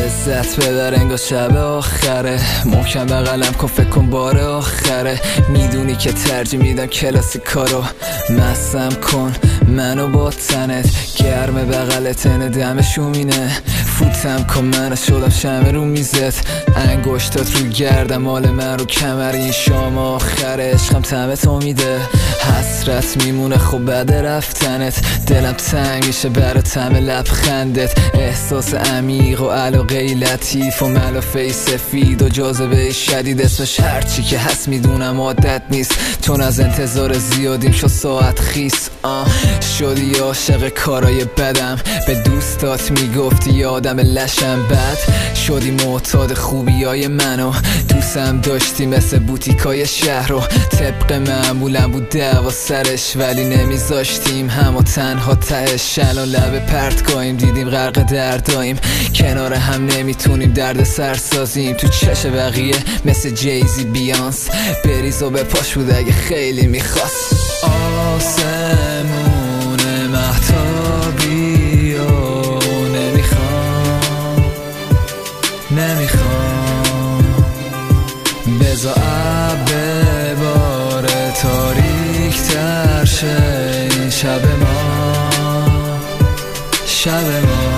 لذت ببر انگار شب آخره. محکم بغلم کن فکر کن بار آخره. میدونی که ترجیح میدم کلاسیکارو. مستم کن منو با تنت، گرم بغلت دم شومینه. فوتم کن منو شدم شمع رو میزت. انگشتات رو گردم مال من رو کمر. این شام آخر عشقم طعم تو میده. حسرت میمونه خب بعد رفتنت. دلم تنگ میشه برای طعم لبخندت. احساس عمیق و علاقه لطیف و ملافه سفید و جاذبه شدید. اسمش هرچی که هست میدونم عادت نیست، چون از انتظار زیادیم شد ساعت خیس. شدی عاشق کارای بدم، به دوستات میگفتی یادم لشم. بد شدی معتاد خوبیای منو، دوستم داشتی مثل بوتیکای شهر رو. طبق معمولم بود دعوا سرش، ولی نمیذاشتیم همو تنها تهش. الان لب پرتگاهیم دیدیم غرق درداییم، کنار هم نمیتونیم درد سر سازیم. تو چش بقیه مثل جیزی بیانس، بریز و به پاش بود اگه خیلی میخواست. آسمون مهتابی و نمیخوام بزا اب بباره تاریک تر شه این شب ما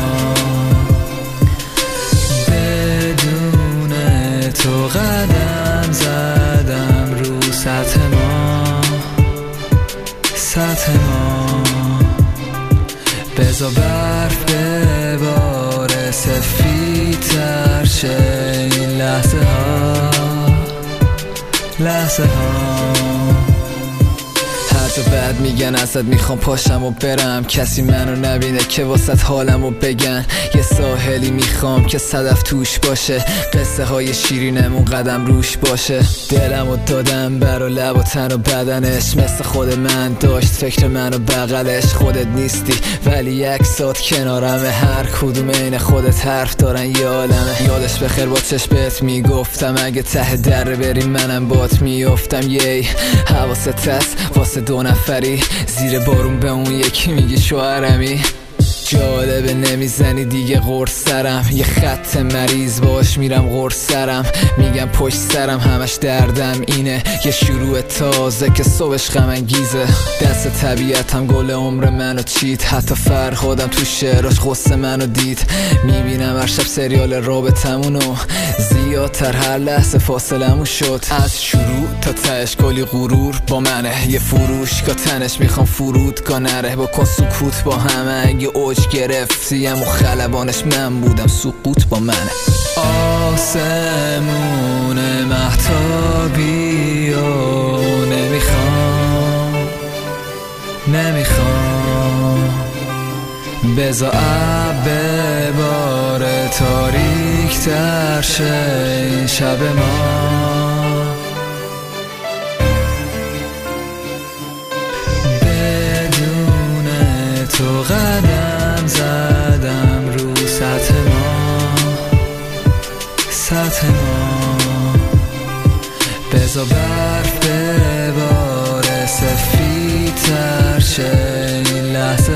بدون تو قدم زدم رو سطح ما بزا برف بباره سفید تر شه این لحظه ها. حتی بعد میگن ازت میخوام پاشم و برم، کسی منو نبینه که واسط حالمو بگن. یه ساحلی میخوام که صدف توش باشه، قصه های شیرینمون قدم روش باشه. دلمو دادم برا لب و تن و بدنش، مثل خود من داشت فکر منو بغلش. خودت نیستی ولی عکسات کنارمه، هر کدوم عین خودت حرف دارن یه عالمه. یادش بخیر با چشمت میگفتم اگه ته در بریم منم بات میافتم. یی حواست هست واسه دو نفری زیر بارون به اون یکی میگی شوهرمی. جالبه نمیزنی دیگه قرص سرم، یه خط مریض باش میرم قرص سرم. میگم پشت سرم همش دردم اینه، یه شروع تازه که صبحش غم انگیزه. دست طبیعتم گل عمر منو چید، حتی فرهادم تو شعراش غصه منو دید. میبینم هر شب سریال رابطمونو، زیادتر هر لحظه فاصلمون شد. از شروع تا تهش کلی غرور با منه، یه فروشگاه تنش میخوام فرودگاه نره. بکن سکوت با همه اگه اوج گرفتیم و خلبانش من بودم سقوط با منه. آسمون مهتابی و نمیخوام بزا اب بباره تاریک تر شه این شب بدون تو قدم زدم رو سطح ما بزا برف بباره سفید تر شه این لحظه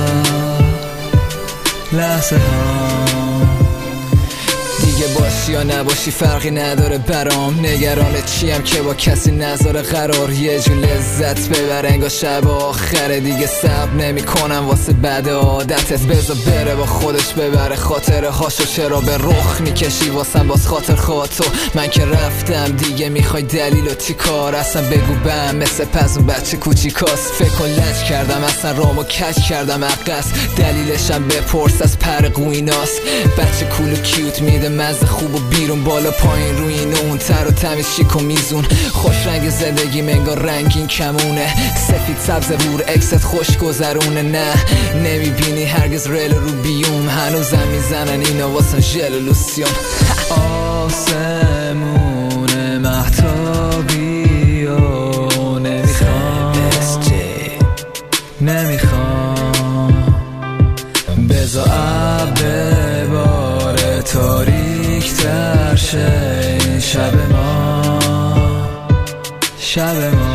ها. دیگه باشی یا نباشی فرقی نداره برام، نگران چیم که با کسی نذاره قرار. یه جو لذت ببر انگار شب آخره، دیگه صبر نمی کنم واسه بعد عادتت. بذار بره با خودش ببره خاطره هاشو، چرا به رخ میکشی واسم باز خاطر خاطو. من که رفتم دیگه میخوای دلیل و چی کار؟ اصلا بگو بهم مثل پزون بچه کوچیکاست. فکر کن لج کردم اصلا رامو کج کردم عقص، دلیلشم بپرس از پر قویناست. بچه کول و کیوت میده مزه خوب و بیرون بالا پایین روی این اون تر و تمیز شیک و میزون. خوش رنگ زندگی انگار رنگین کمونه، سفید سبز بور اکست خوش گذرونه. نه نمیبینی هرگز ریل رو بیوم، هنوزم میزنن اینا واسه ژل و لوسیون. آسمون مهتابی و نمیخوام بزا اب بباره تاریک تر شه این شب ما